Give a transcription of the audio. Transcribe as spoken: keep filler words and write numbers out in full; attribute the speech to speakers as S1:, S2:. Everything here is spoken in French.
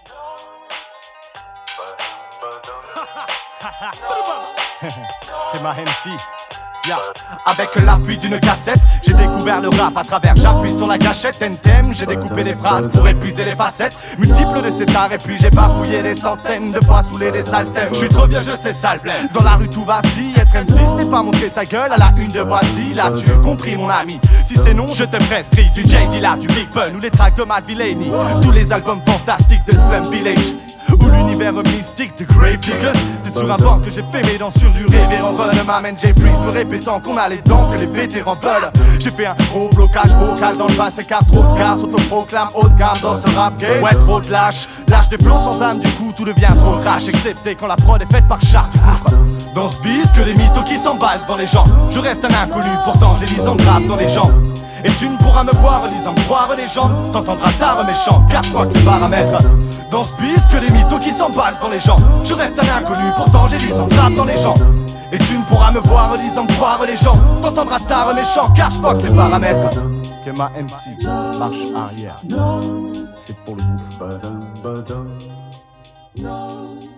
S1: C'est ma M C. Yeah. Avec l'appui d'une cassette, j'ai découvert le rap à travers. J'appuie sur la gâchette, N T M, j'ai découpé des phrases pour épuiser les facettes multiples de cet art. Et puis j'ai bafouillé des centaines de fois sous les des sales thèmes. Je suis trop vieux, je sais ça le blême. Dans la rue tout vacille, être M six n'est pas montrer sa gueule à la une de Voici. L'as-tu compris mon ami? Si c'est non, je te prescris du J Dilla, du Big Pun ou les tracks de Matt Villainy. Tous les albums fantastiques de Slum Village ou l'univers mystique de Grave Diggers. C'est sur un banc que j'ai fait mes dents sur du révérend Run. M'amène J Priest me répétant qu'on a les dents que les vétérans veulent. J'ai fait un gros blocage vocal dans le bassin car trop de casse. Autoproclame haut de gamme dans ce rap game. Ouais, trop de lâche, lâche des flots sans âme, du coup tout devient trop trash. Excepté quand la prod est faite par Char du gouffre. Dans ce bis que les mythos qui s'emballent devant les gens. Je reste un inconnu, pourtant j'ai lisant de rap dans les gens. Et tu ne pourras me voir en disant croire les gens. T'entendras tard mes chants, car quoi que les paramètres. Dans ce bis que les mythos qui s'emballent devant les gens. Je reste un inconnu, pourtant j'ai lisant de rap dans les gens. Et tu ne pourras me voir en disant croire les gens. T'entendras tard mes chants, car je fuck les paramètres. Que ma M C marche arrière, c'est pour le gouffre.